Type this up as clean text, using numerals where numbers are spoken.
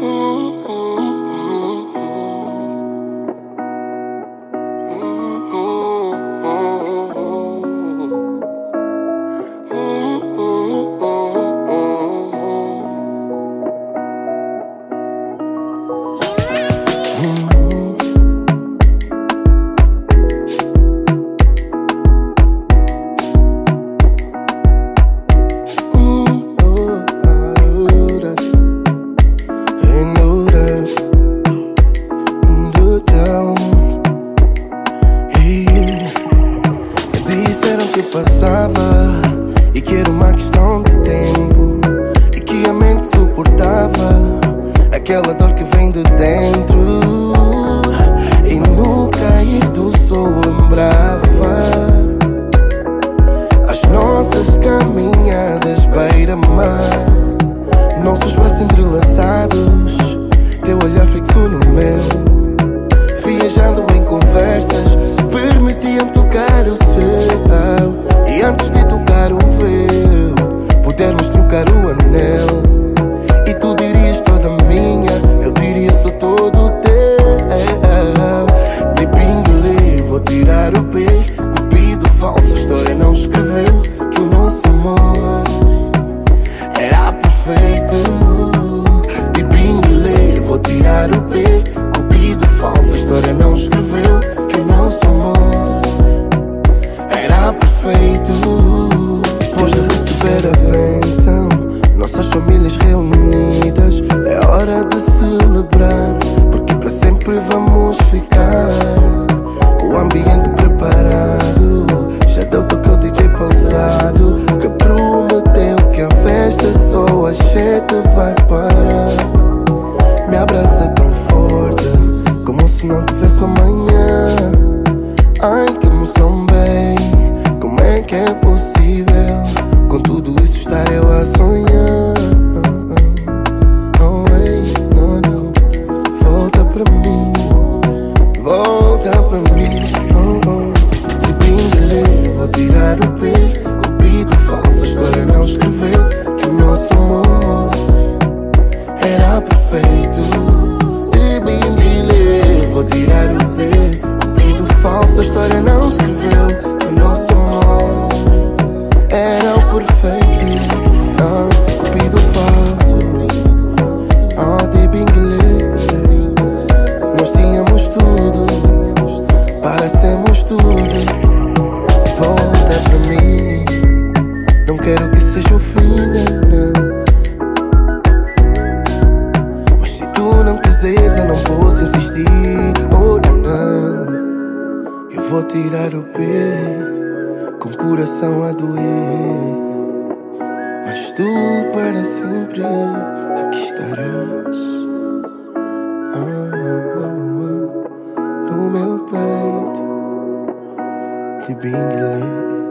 Disseram que passava e que era uma questão de tempo, e que a mente suportava aquela dor que vem de dentro, e no cair do sol lembrava as nossas caminhadas beira-mar, nossos braços entrelaçados, teu olhar fixo no meu, viajando em conversas permitiam tocar o céu, e antes de tocar o véu pudermos trocar o anel, e tu dirias toda minha, eu diria só todo teu. De pinguele vou tirar o pé, cupido falso, a história não escreveu que o nosso amor era perfeito. De pinguele vou tirar o pé, cupido falso, a história não escreveu que o nosso amor era perfeito. Depois de receber a bênção, nossas famílias reunidas, é hora de celebrar, porque para sempre vamos ficar. O ambiente preparado, já deu toque ao DJ pausado, que prometeu que a festa só às 7 vai parar. Me abraça tão forte, como se não tivesse amanhã. Ai, que emoção, bem, como é que é possível com tudo isso estar eu a sonhar? Oh, ei, não, não, volta pra mim, volta pra mim. Oh, oh. De pinguele vou tirar o pé, cupido falso, a história não escreveu que o nosso amor era perfeito. De pinguele vou tirar o pé, cupido falso, a história não escreveu que o nosso amor era o perfeito. Cupido falso, de pinguele, nós tínhamos tudo para sermos tudo. Volta pra mim, não quero que seja o fim, não. Mas se tu não quiseres eu não posso insistir. Oh, não, eu vou tirar o pé, com o coração a doer, mas tu para sempre aqui estarás. No meu peito, que bem